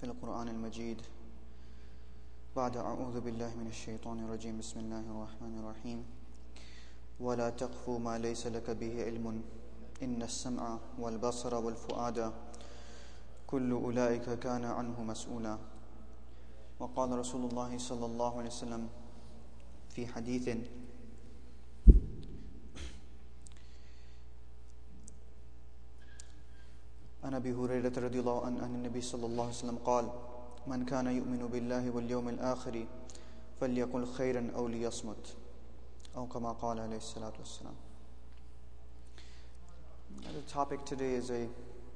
القرآن المجيد بعد أعوذ بالله من الشيطان الرجيم بسم الله الرحمن الرحيم ولا تقف ما ليس لك به علم إن السمع والبصر والفؤاد كل أولئك كان عنه مسؤولا. وقال رسول الله صلى الله عليه وسلم في حديث عن أبي هريرة رضي الله عنه عن النبي صلى الله عليه وسلم قال من كان يؤمن بالله واليوم الآخر فليقل خيرا أو ليصمت أو كما قال عليه الصلاة والسلام. The topic today is a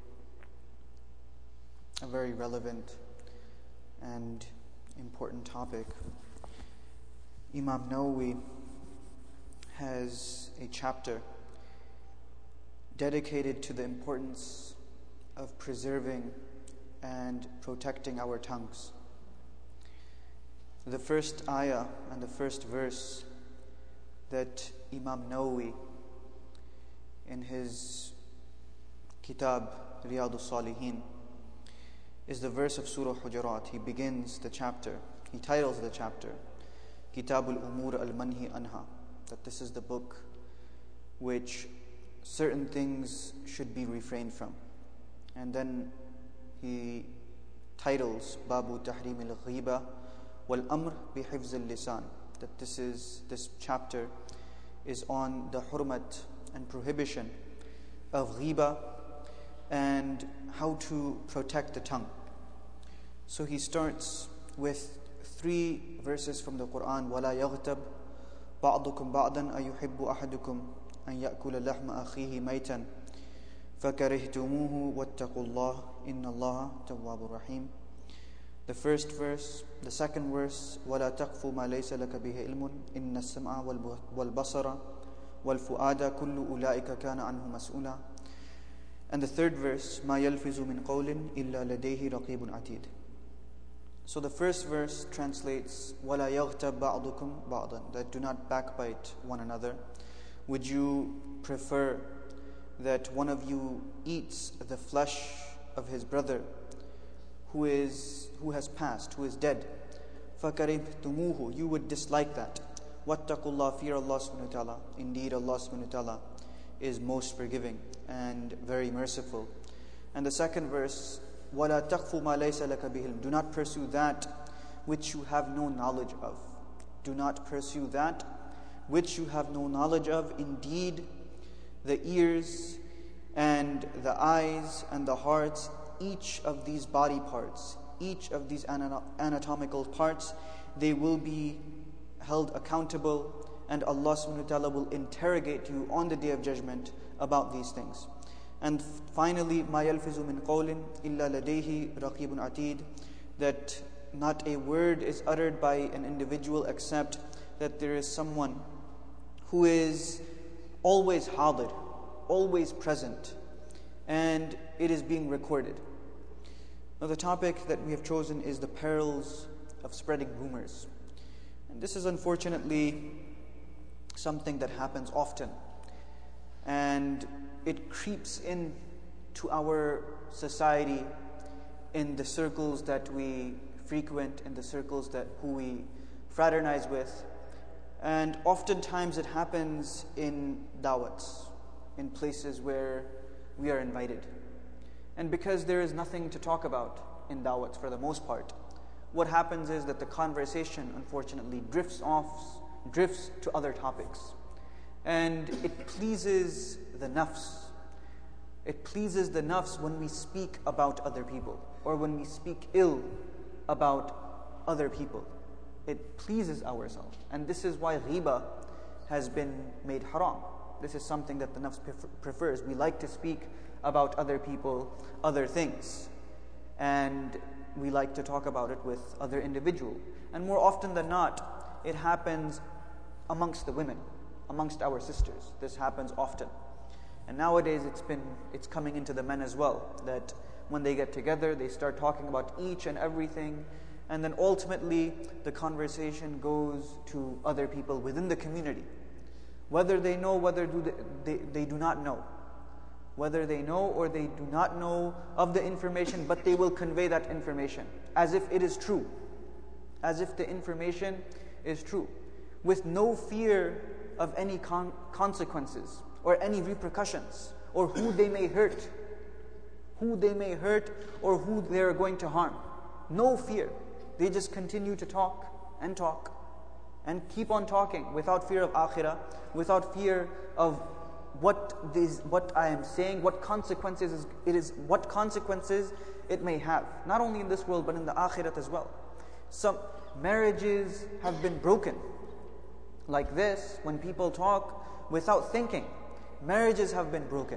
very relevant and important topic. Imam Nawawi has a chapter dedicated to the importance of preserving and protecting our tongues. The first ayah and the first verse that Imam Nawawi in his Kitab Riyadus Salihin is the verse of Surah Hujurat. He begins the chapter, he titles the chapter Kitabul Umur al-Manhi Anha, that this is the book which certain things should be refrained from. And then he titles Babu Tahrim al-Ghiba wal Amr bi Hifz al-Lisan, that this chapter is on the hurmat and prohibition of ghiba and how to protect the tongue. So he starts with 3 verses from the Quran. وَلَا يَغْتَبْ بَعْضُكُمْ بَعْضًا أَيُحِبُّ أَحَدُكُمْ أَنْ يَأْكُلَ لَحْمَ أَخِيهِ مَيْتًا فَكَرِهْتُمُوهُ وَاتَّقُوا اللَّهَ إِنَّ اللَّهَ تَوَّابٌ رَحِيمٌ. The first verse, the second verse, وَلَا تَقْفُ مَا لَيْسَ لَكَ بِهِ عِلْمٌ إِنَّ السَّمْعَ وَالْبَصَرَ وَالْفُؤَادَ كُلُّ أُولَئِكَ كَانَ عَنْهُ مَسْئُولًا. And the third verse, مَا يَلْفِظُ مِنْ قَوْلٍ إِلَّا لَدَيْهِ رَقِيبٌ عَتِيدٌ. So the first verse translates وَلَا يَغْتَبْ بَعْضُكُمْ بَعْضًا, that do not backbite one another. Would you prefer that one of you eats the flesh of his brother who has passed, who is dead? فَكَرِهْتُمُوهُ, you would dislike that. وَاتَّقُوا اللَّهَ, fear Allah subhanahu wa ta'ala. Indeed, Allah subhanahu wa ta'ala is most forgiving and very merciful. And the second verse, وَلَا تَقْفُ مَا لَيْسَ لَكَ بِهِ, do not pursue that which you have no knowledge of. Do not pursue that which you have no knowledge of. Indeed, the ears and the eyes and the hearts, each of these body parts, each of these anatomical parts, they will be held accountable, and Allah subhanahu wa ta'ala will interrogate you on the Day of Judgment about these things. And finally, مَا يَلْفِظُ مِنْ قَوْلٍ إِلَّا لَدَيْهِ رَقِيبٌ عَتِيدٌ, that not a word is uttered by an individual except that there is someone who is always hadir, always present, and it is being recorded. Now the topic that we have chosen is the perils of spreading rumors. And this is unfortunately something that happens often, and it creeps in to our society in the circles that we frequent, in the circles who we fraternize with. And oftentimes it happens in dawats, in places where we are invited. And because there is nothing to talk about in dawats for the most part, what happens is that the conversation unfortunately drifts to other topics. And it pleases the nafs. It pleases the nafs when we speak about other people, or when we speak ill about other people. It pleases ourselves. And this is why ghiba has been made haram. This is something that the nafs prefers. We like to speak about other people, other things. And we like to talk about it with other individuals. And more often than not, it happens amongst the women, amongst our sisters. This happens often. And nowadays it's coming into the men as well, that when they get together, they start talking about each and everything, and then ultimately the conversation goes to other people within the community. Whether they know, whether they do not know. whether they know or they do not know of the information, but they will convey that information as if it is true, as if the information is true, with no fear of any consequences or any repercussions, or who they may hurt, or who they are going to harm. No fear. They just continue to talk and keep on talking without fear of akhirah, without fear of what I am saying, what consequences it may have, not only in this world but in the akhirat as well. Some marriages have been broken like this. When people talk without thinking, marriages have been broken.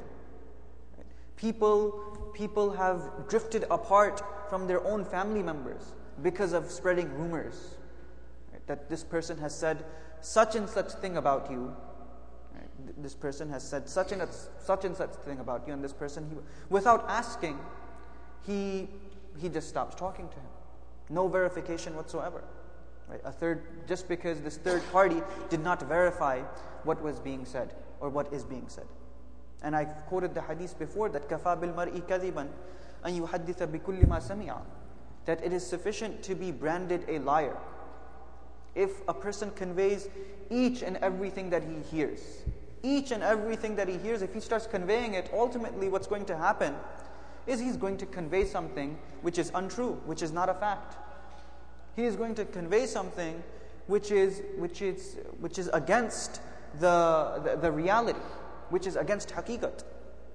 People have drifted apart from their own family members because of spreading rumors, that this person has said such and such thing about you. This person has said such and such thing about you, and this person, without asking, he just stops talking to him. No verification whatsoever. Just because this third party did not verify what was being said or what is being said. And I quoted the hadith before that كَفَى بِالْمَرْءِ كَذِبًا أَنْ يُحَدِّثَ بِكُلِّ مَا سَمِعَ, that it is sufficient to be branded a liar if a person conveys each and everything that he hears. Each and everything that he hears, if he starts conveying it, ultimately what's going to happen is he's going to convey something which is untrue, which is not a fact. He is going to convey something which is against the reality, which is against haqiqat.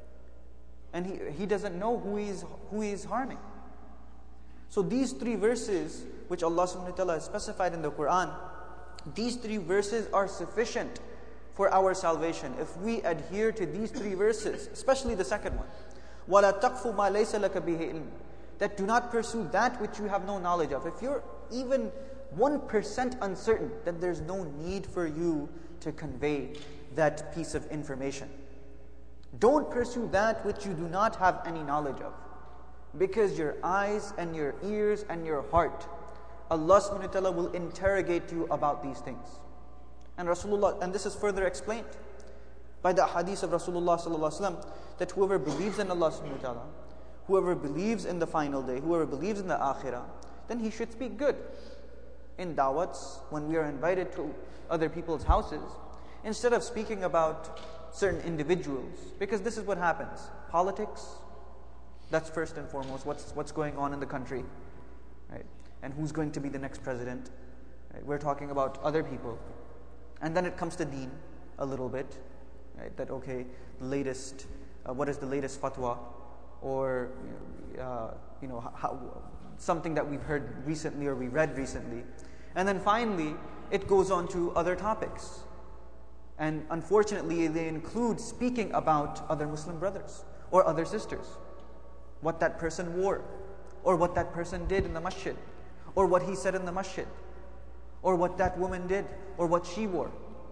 And he doesn't know who he is harming. So these three verses which Allah subhanahu wa ta'ala has specified in the Quran, these three verses are sufficient for our salvation. If we adhere to these three verses, especially the second one, وَلَا تَقْفُ مَا لَيْسَ لَكَ بِهِ إِلْمٍ, that do not pursue that which you have no knowledge of. If you're even 1% uncertain, then there's no need for you to convey that piece of information. Don't pursue that which you do not have any knowledge of, because your eyes and your ears and your heart, Allah subhanahu wa ta'ala will interrogate you about these things. And this is further explained by the hadith of Rasulullah sallallahu alaihi wasallam, that whoever believes in Allah subhanahu wa ta'ala, whoever believes in the final day, whoever believes in the akhirah, then he should speak good. In da'wats, when we are invited to other people's houses, instead of speaking about certain individuals, because this is what happens. Politics, that's first and foremost, what's going on in the country, right? And who's going to be the next president, right? We're talking about other people. And then it comes to deen a little bit, right? That okay, what is the latest fatwa, or something that we've heard recently or we read recently. And then finally, it goes on to other topics. And unfortunately, they include speaking about other Muslim brothers or other sisters. What that person wore, or what that person did in the masjid, or what he said in the masjid, or what that woman did, or what she wore,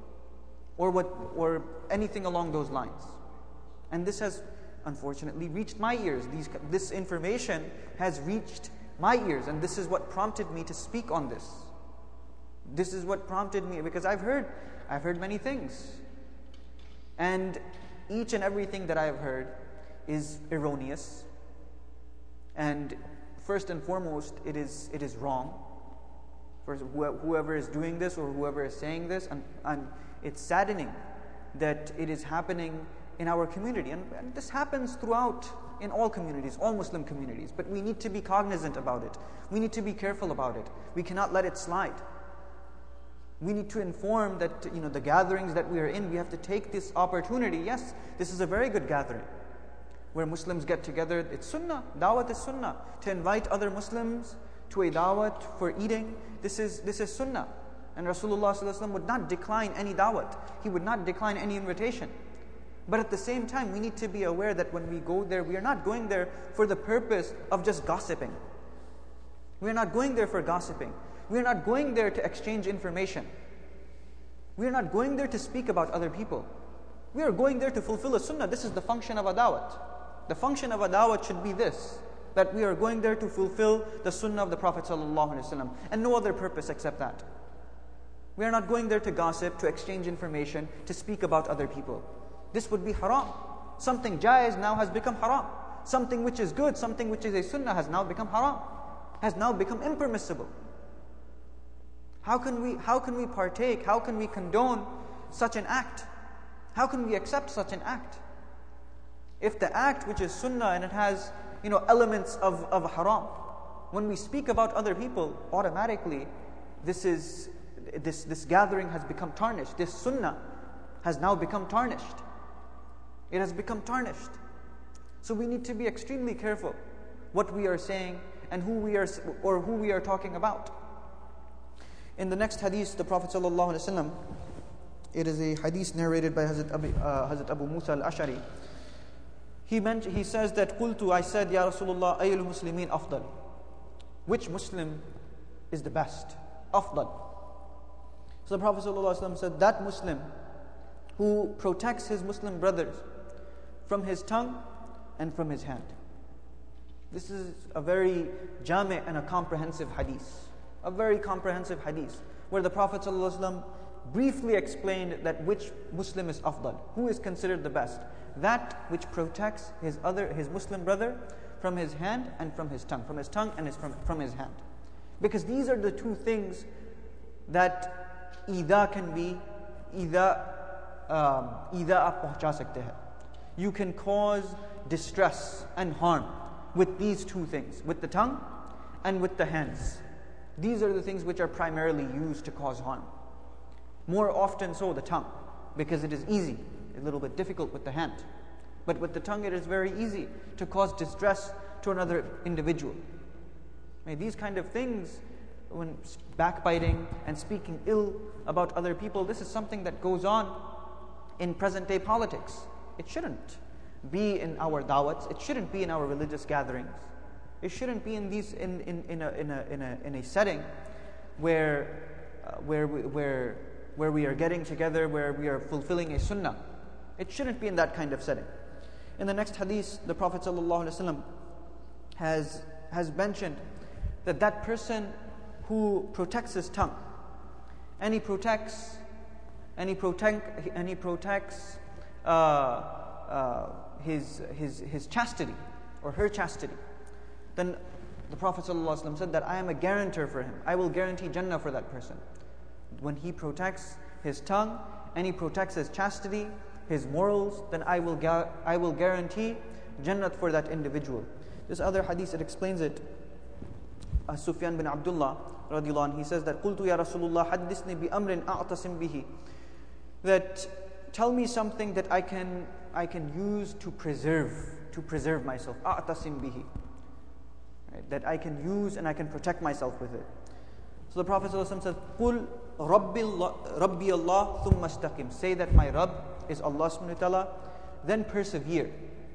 or anything along those lines. And this has unfortunately reached my ears. This information has reached my ears, and this is what prompted me to speak on this. This is what prompted me, because I've heard many things, and each and everything that I have heard is erroneous. And first and foremost, it is wrong. For whoever is doing this or whoever is saying this, and it's saddening that it is happening in our community. And this happens throughout, in all communities, all Muslim communities. But we need to be cognizant about it. We need to be careful about it. We cannot let it slide. We need to inform that, the gatherings that we are in, we have to take this opportunity. Yes, this is a very good gathering, where Muslims get together. It's sunnah. Dawat is sunnah. To invite other Muslims to a dawat for eating, this is sunnah. And Rasulullah sallallahu alaihi wasallam would not decline any dawat. He would not decline any invitation. But at the same time, we need to be aware that when we go there, we are not going there for the purpose of just gossiping. We are not going there for gossiping. We are not going there to exchange information. We are not going there to speak about other people. We are going there to fulfill a sunnah. This is the function of a dawat. The function of a dawat should be this, that we are going there to fulfill the sunnah of the Prophet ﷺ, and no other purpose except that. We are not going there to gossip, to exchange information, to speak about other people. This would be haram. Something jaiz now has become haram. Something which is good, something which is a sunnah has now become haram, has now become impermissible. How can we partake, how can we condone such an act? How can we accept such an act? If the act which is sunnah and it has elements of haram, when we speak about other people, automatically this gathering has become tarnished. This sunnah has now become tarnished. It has become tarnished. So we need to be extremely careful what we are saying and who we are talking about. In the next hadith, the Prophet ﷺ, it is a hadith narrated by Hazrat Abu Musa al-Ash'ari. He says that, "Qultu, I said, Ya Rasulullah, ayyul muslimin afdal." Which Muslim is the best? Afdal. So the Prophet ﷺ said, that Muslim who protects his Muslim brothers from his tongue and from his hand. This is a very jami' and a comprehensive hadith. A very comprehensive hadith, where the Prophet ﷺ briefly explained that which Muslim is afdal, who is considered the best. That which protects his Muslim brother from his hand and from his tongue. From his tongue and from his hand. Because these are the two things that ida can be, ida aap pahuncha sakte hai. You can cause distress and harm with these two things, with the tongue and with the hands. These are the things which are primarily used to cause harm. More often so the tongue, because it is easy, a little bit difficult with the hand. But with the tongue it is very easy to cause distress to another individual. These kind of things, when backbiting and speaking ill about other people, this is something that goes on in present day politics. It shouldn't be in our dawats, it shouldn't be in our religious gatherings. It shouldn't be in a setting where we are getting together, where we are fulfilling a sunnah. It shouldn't be in that kind of setting. In the next hadith, the Prophet ﷺ has mentioned that person who protects his tongue and he protects his chastity or her chastity, then the Prophet ﷺ said that I am a guarantor for him. I will guarantee Jannah for that person. When he protects his tongue and he protects his chastity, his morals, then I will guarantee Jannah for that individual. This other hadith, it explains it. Sufyan bin Abdullah radiallahu anhu, he says that قُلْتُ يَا رَسُولُ اللَّهِ حَدِّثْنِي بِأَمْرٍ أَعْتَصِمْ بِهِ. That tell me something that I can use to preserve myself. أَعْتَصِمْ بِهِ. Right? That I can use and I can protect myself with it. So the Prophet ﷺ says, قُلْ رَبِّي اللَّهِ ثُمَّ اسْتَقِمْ. Say that my Rabb is Allah subhanahu wa ta'ala, then persevere.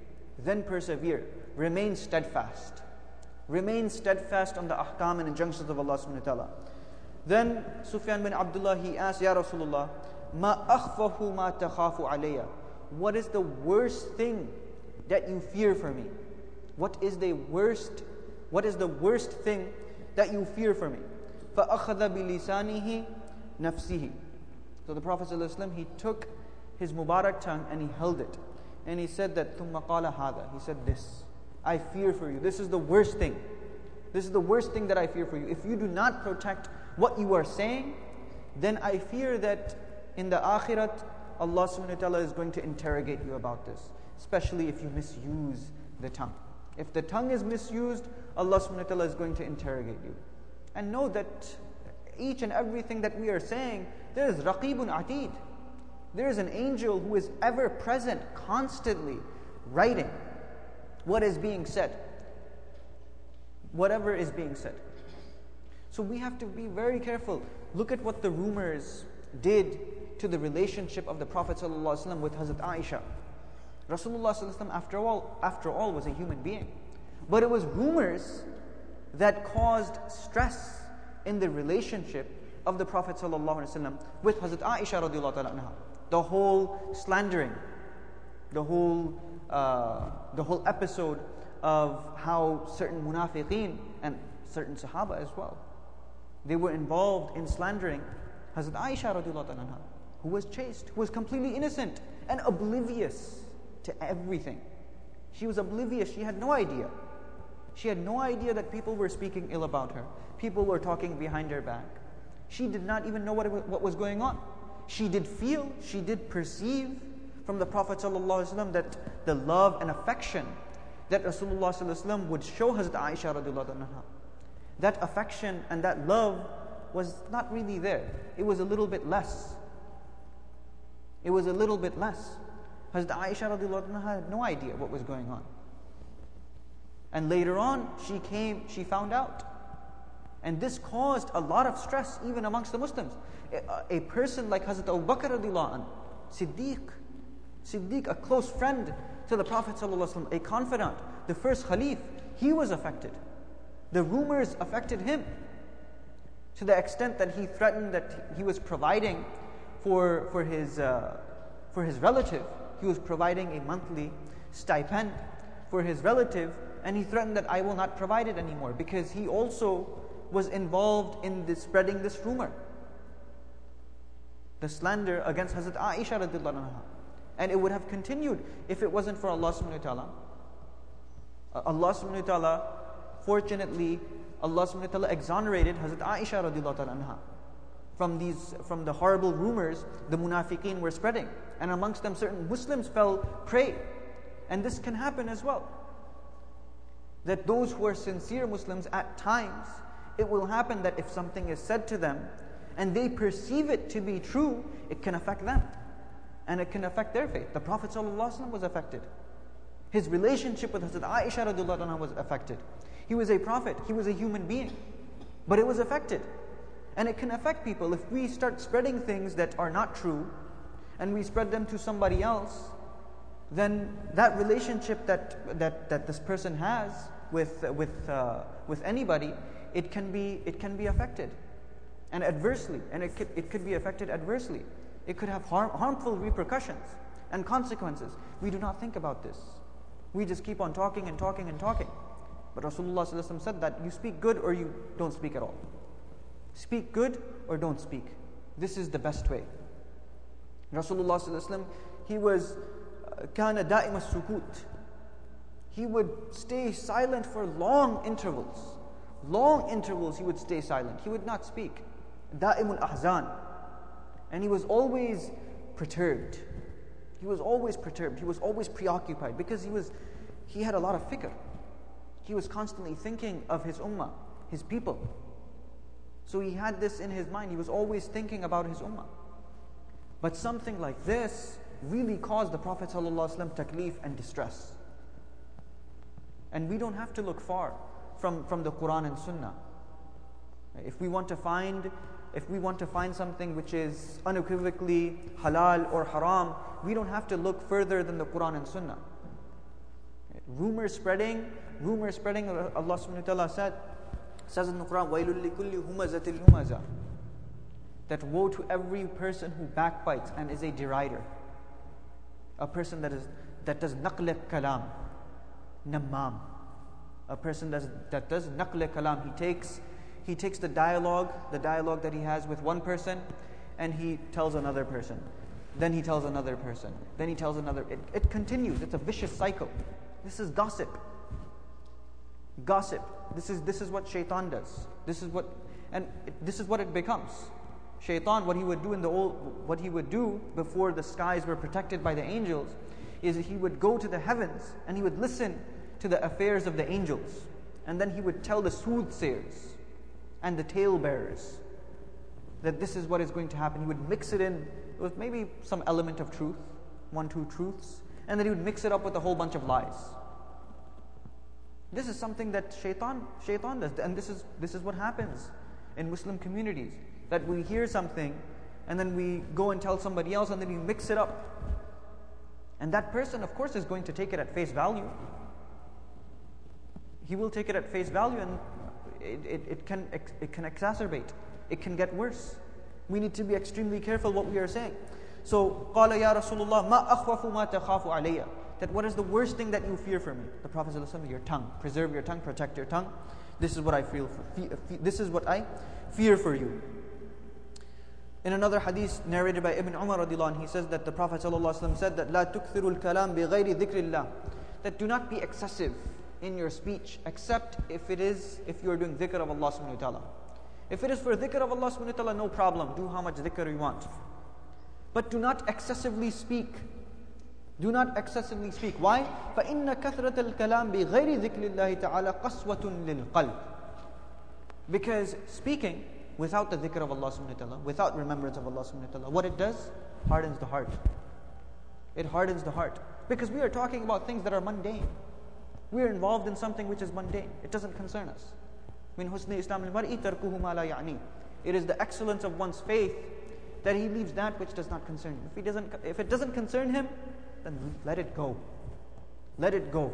Remain steadfast. Remain steadfast on the ahkam and injunctions of Allah subhanahu wa ta'ala. Then Sufyan bin Abdullah, he asked, Ya Rasulullah, ma akhfahu ma takhafu alayya. What is the worst thing that you fear for me? What is the worst thing that you fear for me? فَأَخَذَ بِلِسَانِهِ نَفْسِهِ. So the Prophet ﷺ, he took his Mubarak tongue and he held it. And he said that, ثُمَّ قَالَ هَذَا. He said this, I fear for you. This is the worst thing. This is the worst thing that I fear for you. If you do not protect what you are saying, then I fear that in the akhirat, Allah subhanahu wa ta'ala is going to interrogate you about this. Especially if you misuse the tongue. If the tongue is misused, Allah subhanahu wa ta'ala is going to interrogate you. And know that each and everything that we are saying, there is Raqibun Atid. There is an angel who is ever present, constantly writing what is being said. Whatever is being said. So we have to be very careful. Look at what the rumors did to the relationship of the Prophet ﷺ with Hazrat Aisha. Rasulullah ﷺ, after all, was a human being. But it was rumors that caused stress in the relationship of the Prophet ﷺ with Hazrat Aisha radiallahu ta'ala anha. The whole slandering, the whole episode of how certain munafiqeen and certain Sahaba as well, they were involved in slandering Hazrat Aisha radiallahu ta'ala anha, who was chaste, who was completely innocent and oblivious to everything. She was oblivious. She had no idea. She had no idea that people were speaking ill about her. People were talking behind her back. She did not even know what was going on. She did feel, she did perceive from the Prophet ﷺ that the love and affection that Rasulullah ﷺ would show Hazrat Aisha radiallahu anha. That affection and that love was not really there. It was a little bit less. It was a little bit less. Hazrat Aisha radiallahu anha had no idea what was going on. And later on, she found out. And this caused a lot of stress even amongst the Muslims. A person like Hazrat Abu Bakr radiallahu anh, Siddiq, a close friend to the Prophet ﷺ, a confidant, the first Khalif, he was affected. The rumors affected him to the extent that he threatened that he was providing for his relative. He was providing a monthly stipend for his relative, and he threatened that I will not provide it anymore because he also was involved in spreading this rumor, the slander against Hazrat Aisha radiallahu anha. And it would have continued if it wasn't for Allah subhanahu wa ta'ala. Allah subhanahu wa ta'ala, fortunately, Allah subhanahu wa ta'ala exonerated Hazrat Aisha radiallahu anha from the horrible rumors the munafiqeen were spreading. And amongst them certain Muslims fell prey. And this can happen as well. That those who are sincere Muslims, at times, it will happen that if something is said to them and they perceive it to be true, it can affect them. And it can affect their faith. The Prophet ﷺ was affected. His relationship with Hazrat Aisha radiallahu anha was affected. He was a prophet. He was a human being. But it was affected. And it can affect people. If we start spreading things that are not true and we spread them to somebody else, then that relationship that this person has with anybody, it can be affected, and adversely, and it could be affected adversely. It could have harmful repercussions and consequences. We do not think about this. We just keep on talking and talking and talking. But Rasulullah ﷺ said that you speak good or you don't speak at all. Speak good or don't speak. This is the best way. Rasulullah ﷺ, he was kana da'im as-sukut. He would stay silent for long intervals. Long intervals he would stay silent. He would not speak. Da'imul ahzan. And he was always perturbed. He was always perturbed. He was always preoccupied because he had a lot of fikr. He was constantly thinking of his ummah, his people. So he had this in his mind. He was always thinking about his ummah. But something like this really caused the Prophet ﷺ taklif and distress. And we don't have to look far from the Quran and Sunnah. If we want to find something which is unequivocally halal or haram, we don't have to look further than the Quran and Sunnah. Rumor spreading, Allah subhanahu wa ta'ala says in the Quran, وَيْلُ لِكُلِّ هُمَزَةٍ لُمَزَةٍ, that woe to every person who backbites and is a derider. A person that does naql kalam, nammam. A person that does naql kalam. He takes the dialogue that he has with one person, and he tells another person. Then he tells another person. Then he tells another. It continues. It's a vicious cycle. This is gossip. Gossip. This is what shaitan does. This is what it becomes. Shaitan, what he would do before the skies were protected by the angels, is he would go to the heavens and he would listen to the affairs of the angels, and then he would tell the soothsayers and the talebearers that this is what is going to happen. He would mix it in with maybe some element of truth, 1-2 truths, and then he would mix it up with a whole bunch of lies. This is something that shaitan does, and this is what happens in Muslim communities. That we hear something, and then we go and tell somebody else, and then we mix it up. And that person, of course, is going to take it at face value. He will take it at face value, and it can exacerbate. It can get worse. We need to be extremely careful what we are saying. So, قال يا رسول الله ما أخوف ما تخاف علي. That what is the worst thing that you fear for me? The Prophet ﷺ, your tongue. Preserve your tongue, protect your tongue. This is what I feel. This is what I fear for you. In another hadith narrated by Ibn Umar radiallahu anh, he says that the Prophet ﷺ said that لا تكثروا الكلام بغير ذكر الله, that do not be excessive in your speech except if you are doing dhikr of Allah subhanahu wa ta'ala. If it is for dhikr of Allah subhanahu wa ta'ala, no problem, do how much dhikr you want. But do not excessively speak. Do not excessively speak. Why? فَإِنَّ كَثْرَةَ الْكَلَامِ بِغَيْرِ ذِكْرِ اللَّهِ تَعَالَى قَسْوَةٌ لِلْقَلْبِ. Because speaking without the dhikr of Allah subhanahu wa ta'ala, without remembrance of Allah subhanahu wa ta'ala, what it does? Hardens the heart. It hardens the heart. Because we are talking about things that are mundane. We are involved in something which is mundane. It doesn't concern us. مِنْ حُسْنِ إِسْلَامِ الْمَرْءِ تَرْكُهُ مَا لَا يَعْنِي. It is the excellence of one's faith that he leaves that which does not concern him. If it doesn't concern him, then let it go. Let it go.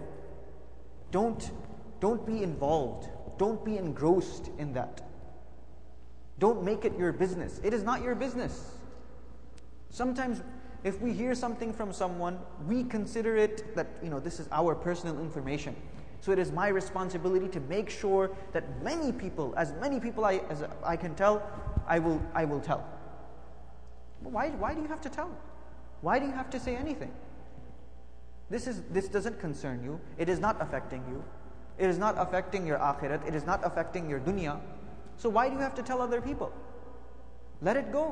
Don't be involved. Don't be engrossed in that. Don't make it your business. It is not your business. Sometimes if we hear something from someone, we consider it that, this is our personal information. So it is my responsibility to make sure that as many people as I can tell, I will tell. Why do you have to tell? Why do you have to say anything? This doesn't concern you. It is not affecting you. It is not affecting your akhirat. It is not affecting your dunya. So why do you have to tell other people? Let it go.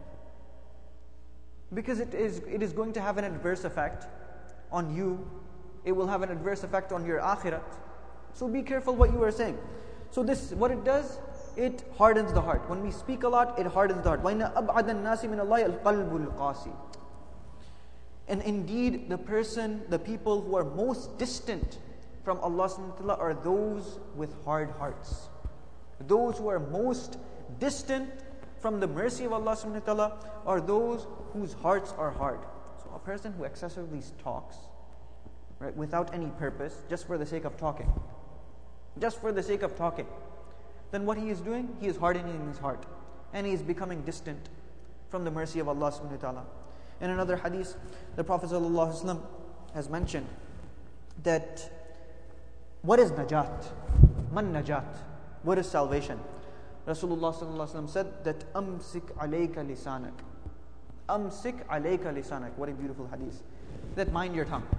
Because it is going to have an adverse effect on you. It will have an adverse effect on your akhirat. So be careful what you are saying. So what it does, it hardens the heart. When we speak a lot, it hardens the heart. وَإِنَّ أَبْعَدَ النَّاسِ مِنَ اللَّهِ الْقَلْبُ الْقَاسِي. And indeed, the people who are most distant from Allah subhanahu wa ta'ala are those with hard hearts. Those who are most distant from the mercy of Allah subhanahu wa ta'ala are those whose hearts are hard. So a person who excessively talks, right, without any purpose, just for the sake of talking, then what he is doing, he is hardening his heart, and he is becoming distant from the mercy of Allah subhanahu wa ta'ala. In another hadith, the Prophet ﷺ has mentioned that what is najat? Man najat? What is salvation? Rasulullah ﷺ said that amsik alayka lisanak. Amsik alayka lisanak. What a beautiful hadith. That mind your tongue.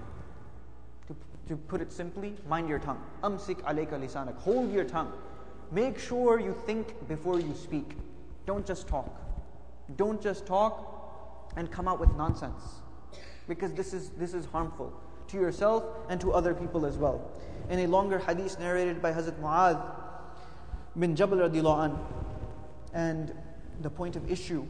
To put it simply, mind your tongue. Amsik alayka lisanak. Hold your tongue. Make sure you think before you speak. Don't just talk. Don't just talk and come out with nonsense, because this is harmful to yourself and to other people as well. In a longer hadith narrated by Hazrat Mu'adh bin Jabal radiallahu anh, and the point of issue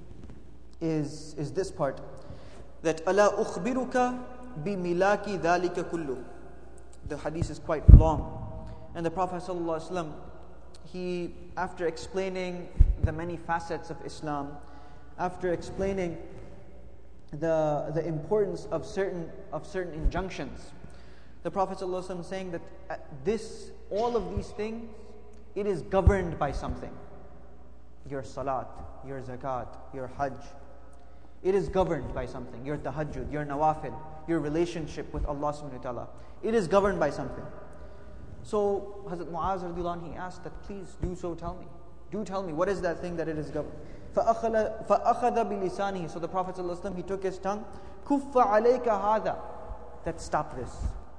is this part, that أَلَا أُخْبِرُكَ بِمِلَاكِ ذَلِكَ كُلُّهُ. The hadith is quite long, and the Prophet ﷺ, he, after explaining the many facets of Islam, after explaining the importance of certain injunctions, the Prophet ﷺ saying that all of these things, it is governed by something. Your salat, your zakat, your hajj, it is governed by something. Your tahajjud, your nawafil, your relationship with Allah subhanahu wa ta'ala, it is governed by something. So Hazrat Mu'az radiallahu anh, he asked that, please do so, tell me. Do tell me, what is that thing that it is governed? فَأَخَذَ بِلِسَانِهِ. So the Prophet ﷺ, he took his tongue. كُفَّ عَلَيْكَ هَذَا. That stop this.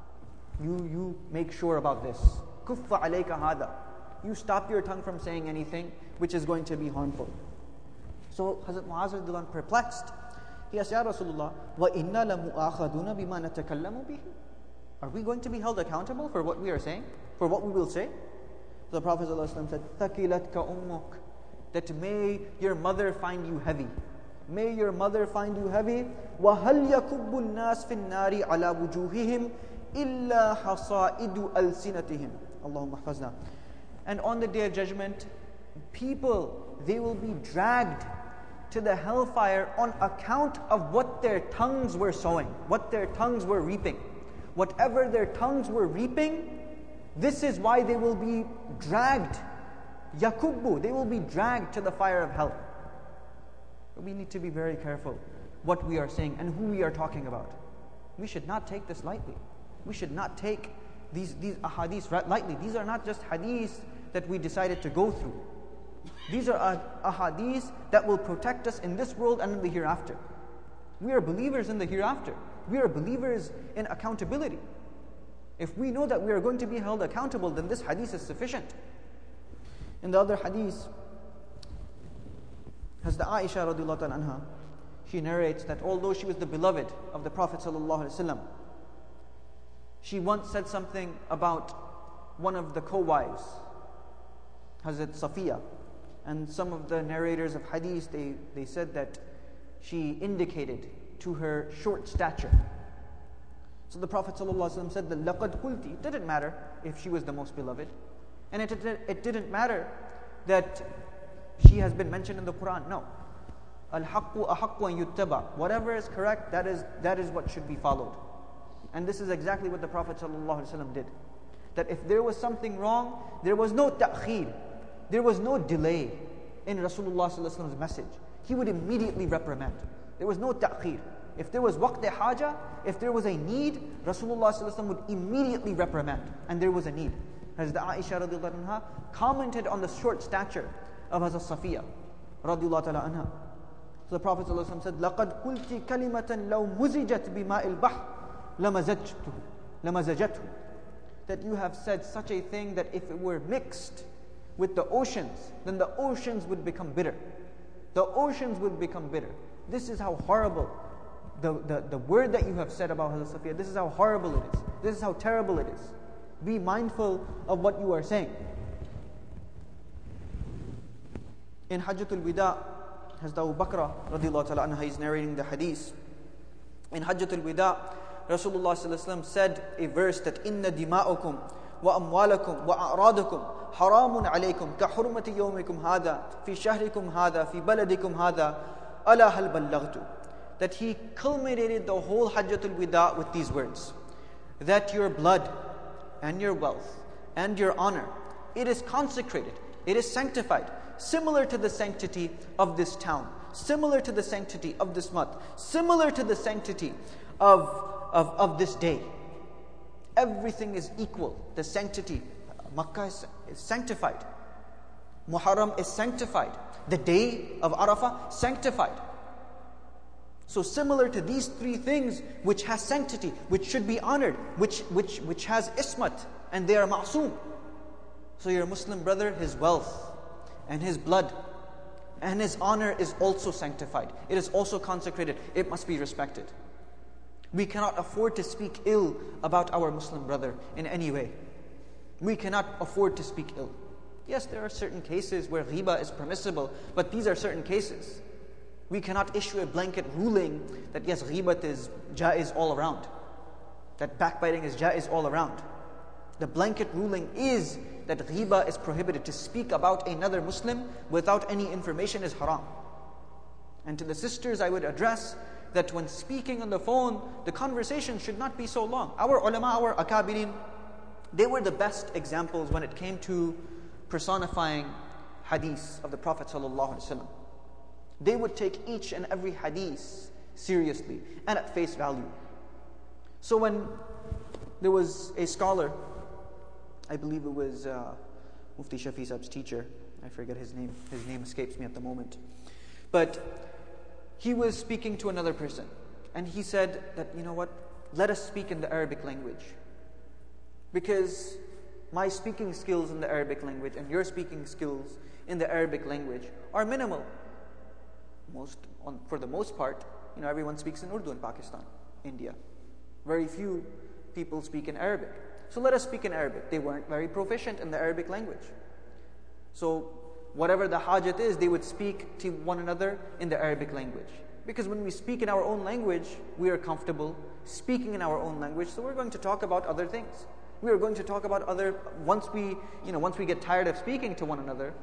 You make sure about this. كُفَّ عَلَيْكَ هَذَا. You stop your tongue from saying anything which is going to be harmful. So Hazrat Mu'az radiallahu anh, perplexed, he asked, Ya Rasulullah, وَإِنَّا لَمُؤَاخَذُونَ بِمَا نَتَكَلَّمُ بِهِ. Are we going to be held accountable for what we are saying? For what we will say? So the Prophet ﷺ said, ثَكِلَتْكَ أُمُّكَ. That may your mother find you heavy. May your mother find you heavy. وَهَلْ يَكُبُّ النَّاسِ فِي النَّارِ عَلَى وُجُوهِهِمْ إِلَّا حَصَائِدُ أَلْسِنَتِهِمْ. Allahumma hafazna. And on the Day of Judgment, people, they will be dragged to the hellfire on account of what their tongues were sowing, what their tongues were reaping. Whatever their tongues were reaping, this is why they will be dragged. Yakubbu, they will be dragged to the fire of hell. We need to be very careful what we are saying and who we are talking about. We should not take this lightly. We should not take these ahadith lightly. These are not just hadiths that we decided to go through. These are ahadith that will protect us in this world and in the hereafter. We are believers in the hereafter. We are believers in accountability. If we know that we are going to be held accountable, then this hadith is sufficient. In the other hadith, Hazrat Aisha radiallahu ta'ala anha, she narrates that although she was the beloved of the Prophet sallallahu alaihi wasallam, she once said something about one of the co-wives, Hazrat Safiya. And some of the narrators of hadith, they said that she indicated to her short stature. So the Prophet ﷺ said that لَقَدْ قُلْتِ. It didn't matter if she was the most beloved. And it didn't matter that she has been mentioned in the Quran. No. Al-haqqu ahaqqu an yuttaba. Whatever is correct, that is what should be followed. And this is exactly what the Prophet ﷺ did. That if there was something wrong, there was no ta'khir. There was no delay in Rasulullah's message. He would immediately reprimand. There was no ta'khir. If there was waqt haja, if there was a need, Rasulullah would immediately reprimand. And there was a need. Hazrat Aisha radiallahu anha commented on the short stature of Hazrat Safiya radiallahu ta'ala anha. So the Prophet said, لَقَدْ قُلْتِ كَلِمَةً لَوْ مُزِجَتْ بِمَاءِ الْبَحْرِ لَمَزَجَتْهُ. That you have said such a thing that if it were mixed with the oceans, then the oceans would become bitter. The oceans would become bitter. This is how horrible the word that you have said about Hazrat Safiya, this is how horrible it is. This is how terrible it is. Be mindful of what you are saying. In Hajjatul Wida, Hazrat Abu Bakr radiallahu ta'ala anha is narrating the hadith. In Hajjatul Wida, Rasulullah said a verse that إِنَّ دِمَاءَكُمْ وَأَمْوَالَكُمْ وَأَعْرَاضَكُمْ حَرَامٌ عَلَيْكُمْ كَحُرْمَةِ يَوْمِكُمْ هَذَا فِي شَهْرِكُمْ هَذَا فِي بَلَدِكُمْ هَذَا أَلَا هَلْ بَلَّغْتُ. That he culminated the whole Hajjatul Wida with these words. That your blood and your wealth and your honor, it is consecrated, it is sanctified, similar to the sanctity of this town, similar to the sanctity of this month, similar to the sanctity of this day. Everything is equal. The sanctity, Makkah is sanctified. Muharram is sanctified. The day of Arafah, sanctified. So similar to these three things which has sanctity, which should be honored, which has ismat, and they are ma'soom. So your Muslim brother, his wealth and his blood and his honor is also sanctified. It is also consecrated. It must be respected. We cannot afford to speak ill about our Muslim brother in any way. We cannot afford to speak ill. Yes, there are certain cases where ghiba is permissible, but these are certain cases. We cannot issue a blanket ruling that yes, ghibat is jaiz all around. That backbiting is jaiz all around. The blanket ruling is that ghiba is prohibited. To speak about another Muslim without any information is haram. And to the sisters I would address that when speaking on the phone, the conversation should not be so long. Our ulama, our akabirin, they were the best examples when it came to personifying hadith of the Prophet ﷺ. They would take each and every hadith seriously and at face value. So when there was a scholar, I believe it was Mufti Shafi Saab's teacher, I forget his name escapes me at the moment, but he was speaking to another person and he said that, you know what, let us speak in the Arabic language, because my speaking skills in the Arabic language and your speaking skills in the Arabic language are minimal. For the most part, everyone speaks in Urdu in Pakistan, India. Very few people speak in Arabic. So let us speak in Arabic. They weren't very proficient in the Arabic language. So whatever the hajat is, they would speak to one another in the Arabic language. Because when we speak in our own language, we are comfortable speaking in our own language. So we're going to talk about other things. We are going to talk about once we get tired of speaking to one another,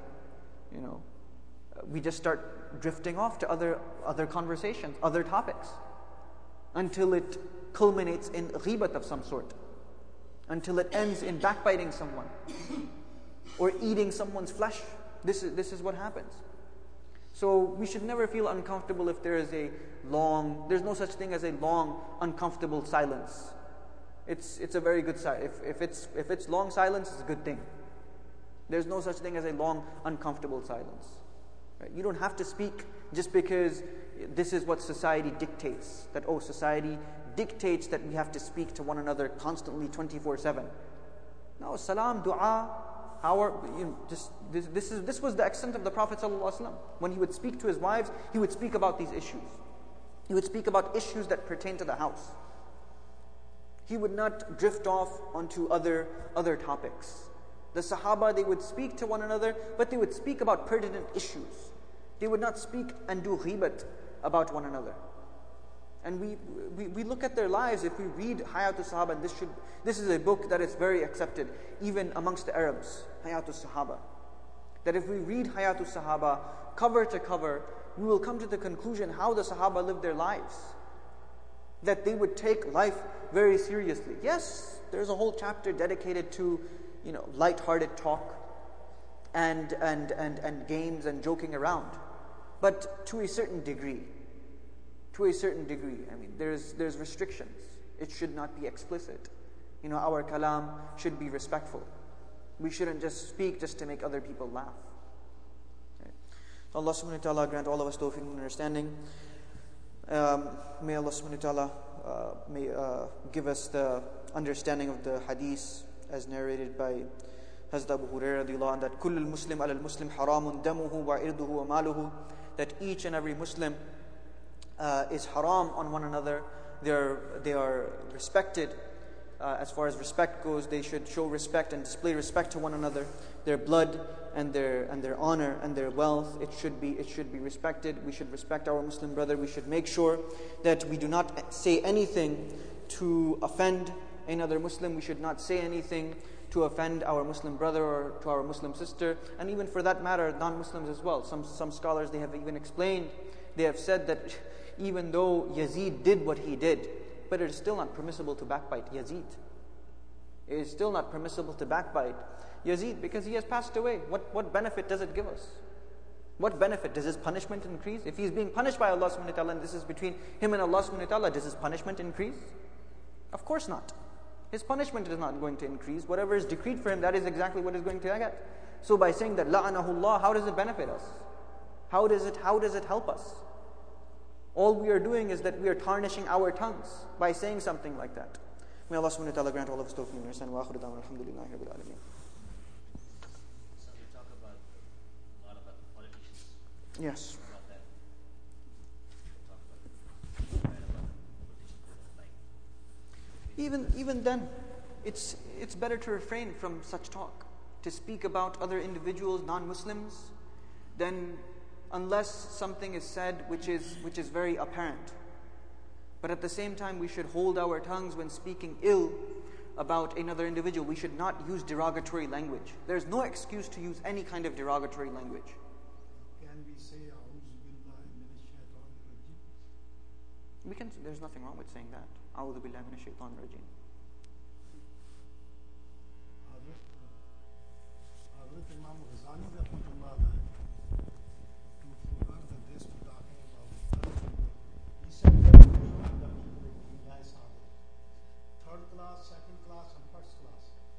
we just start drifting off to other conversations, other topics, until it culminates in ghibat of some sort, until it ends in backbiting someone or eating someone's flesh. This is what happens. So we should never feel uncomfortable if there's no such thing as a long, uncomfortable silence. It's a very good sign. If it's long silence, it's a good thing. There's no such thing as a long, uncomfortable silence. Right? You don't have to speak just because this is what society dictates. That, society dictates that we have to speak to one another constantly 24/7. No, salam, dua, this was the extent of the Prophet ﷺ. When he would speak to his wives, he would speak about these issues. He would speak about issues that pertain to the house. He would not drift off onto other topics. The Sahaba, they would speak to one another, but they would speak about pertinent issues. They would not speak and do ghibat about one another. And we look at their lives. If we read Hayatul Sahaba, and this is a book that is very accepted even amongst the Arabs, Hayatul Sahaba. That if we read Hayatul Sahaba cover to cover, we will come to the conclusion how the Sahaba lived their lives. That they would take life very seriously. Yes, there's a whole chapter dedicated to light-hearted talk and games and joking around, but to a certain degree. To a certain degree, there's restrictions. It should not be explicit. Our kalam should be respectful. We shouldn't just speak just to make other people laugh. Okay. Allah subhanahu wa ta'ala grant all of us tawfiq and understanding. May Allah subhanahu wa ta'ala give us the understanding of the hadith as narrated by Hazrat Abu Hurairah radiallahu anhu, that kullul muslim alal muslim haramun damuhu wa irduhu wa maluhu, that each and every Muslim is haram on one another. They are respected. As far as respect goes, they should show respect and display respect to one another. Their blood and their honor and their wealth, it should be respected. We should respect our Muslim brother. We should make sure that we do not say anything to offend another Muslim. We should not say anything to offend our Muslim brother or to our Muslim sister, and even for that matter, non-Muslims as well. Some scholars, they have even explained, they have said that even though Yazid did what he did, but it is still not permissible to backbite Yazid. It is still not permissible to backbite Yazid because he has passed away. What benefit does it give us? What benefit? Does his punishment increase? If he is being punished by Allah subhanahu wa ta'ala and this is between him and Allah subhanahu wa ta'ala, does his punishment increase? Of course not. His punishment is not going to increase. Whatever is decreed for him, that is exactly what is going to get. So by saying that la'anahullah, how does it benefit us? How does it help us? All we are doing is that we are tarnishing our tongues by saying something like that. May Allah subhanahu wa ta'ala grant all of us tawfiq and understand. Wa akhiru da'wana alhamdulillahi rabbil alameen. So we talk about a lot about the politicians. Yes. About that. Talk about politicians. Even then, it's better to refrain from such talk. To speak about other individuals, non-Muslims, then unless something is said which is very apparent. But at the same time, we should hold our tongues when speaking ill about another individual. We should not use derogatory language. There's no excuse to use any kind of derogatory language. Can we say A'udhu billahi minash shaitanir rajim? There's nothing wrong with saying that. A'udhu billahi minash shaitanir rajim.